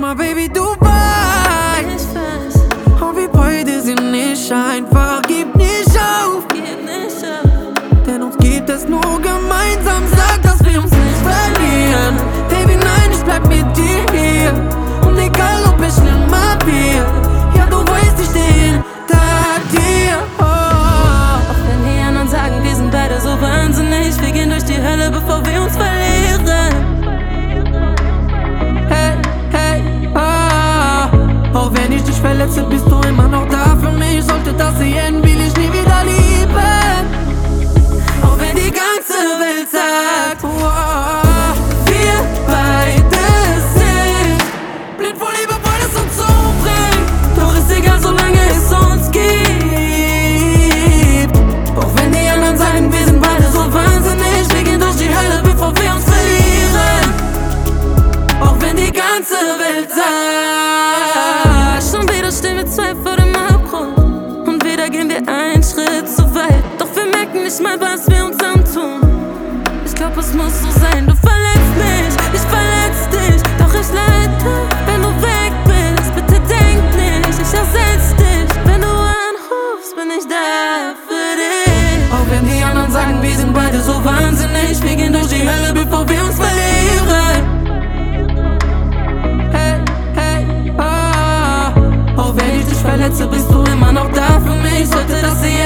mal, Baby, du weißt, auch wie beide sind nicht einfach. Gib nicht auf, denn uns gibt es nur gemeinsam. Sag, dass wir uns nicht verlieren. Baby, nein, ich bleib mit dir hier. Und egal, ob es schlimmer wird, ja, du weißt, ich steh hinter dir. Auch wenn die anderen sagen, wir sind beide so wahnsinnig, wir gehen durch die Hölle, bevor wir uns verlieren. Hey, hey, auch wenn ich dich verletze, bist du immer noch da für mich. Sollte das sehen, will ich nie wieder lieben. Auch wenn die ganze Welt sagt, wir beide sind blind vor Liebe, weil es uns umbringt. Doch ist egal, solange es uns gibt. Auch wenn die anderen sagen, wir sind beide so wahnsinnig, wir gehen durch die Hölle, bevor wir uns verlieren. Auch wenn die ganze Welt sagt, Schon wieder stehen wir zwei vor dem Abgrund und wieder gehen wir einen Schritt zu weit. Doch wir merken nicht mal, was wir uns antun. Ich glaub, es muss so sein, du verletzt mich, ich verletz dich. Doch ich leide, wenn du weg bist, bitte denk nicht, ich ersetz dich. Wenn du anrufst, bin ich da für dich. auch wenn die anderen sagen, wir sind beide so wahnsinnig, wir gehen durch die Hölle, bevor wir uns verlieren. Hey, hey, auch wenn ich dich verletze, bist du immer noch da für mich. Sollte das hier